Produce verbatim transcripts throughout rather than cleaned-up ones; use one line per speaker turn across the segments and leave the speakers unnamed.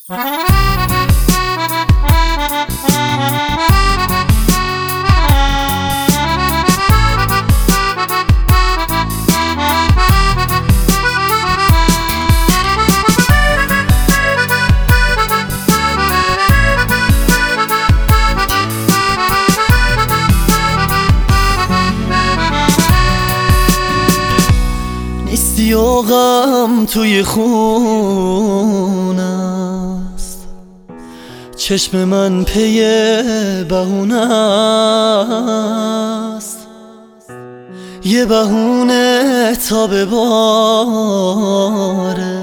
نیستی و غم توی خون است، چشم من پی بهونه است، یه بهونه تا بباره.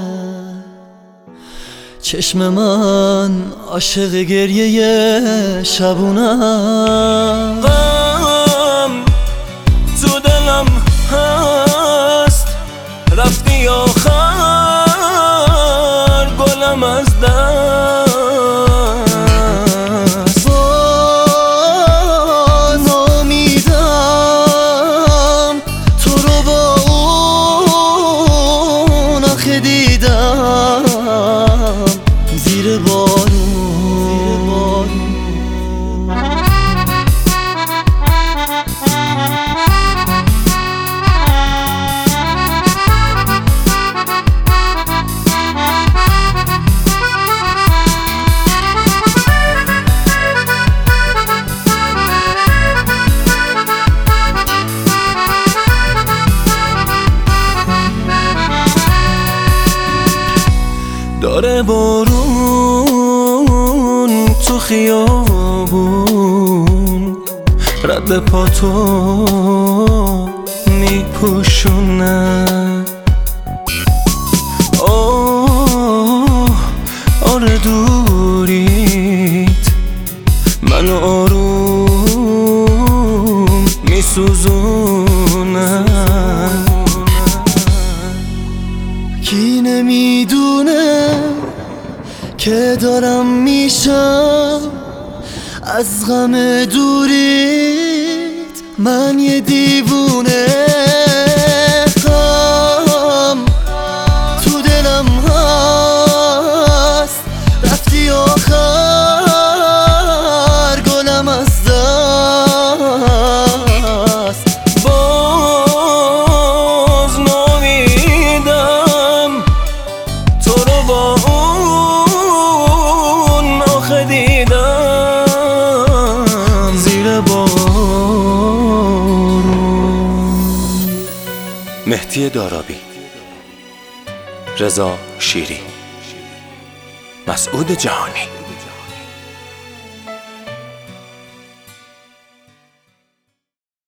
چشم من عاشق گریه شبونه است.
غم تو دلم هست، رفتی آخر گلم از دست.
باز امیدم تو رو با اون آخه دیدم زیر بارون.
داره بارون تو خیابون رد پاتو میپوشونه. اوه آره دوریت منو آروم میسوزونه.
کی نمیدونه که دارم میشم از غم دوریت من یه دیوونه. غم تو دلم هست، رفتی آخر گلم از دست.
باز نامیدم تو رو با اون آخه دیدم زیر بارون. مهدی دارابی، رضا شیری، مسعود جهانی.